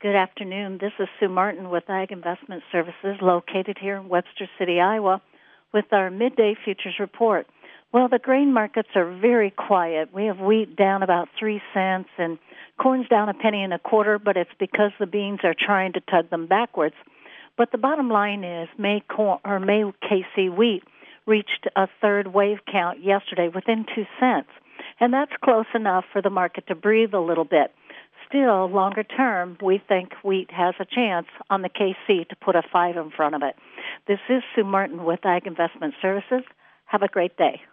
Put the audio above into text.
Good afternoon. This is Sue Martin with Ag Investment Services located here in Webster City, Iowa, with our midday futures report. Well, the grain markets are very quiet. We have wheat down about 3 cents and corn's down a penny and a quarter, but it's because the beans are trying to tug them backwards. But the bottom line is May KC wheat reached a third wave count yesterday within 2 cents, and that's close enough for the market to breathe a little bit. Still, longer term, we think wheat has a chance on the KC to put a 5 in front of it. This is Sue Martin with Ag Investment Services. Have a great day.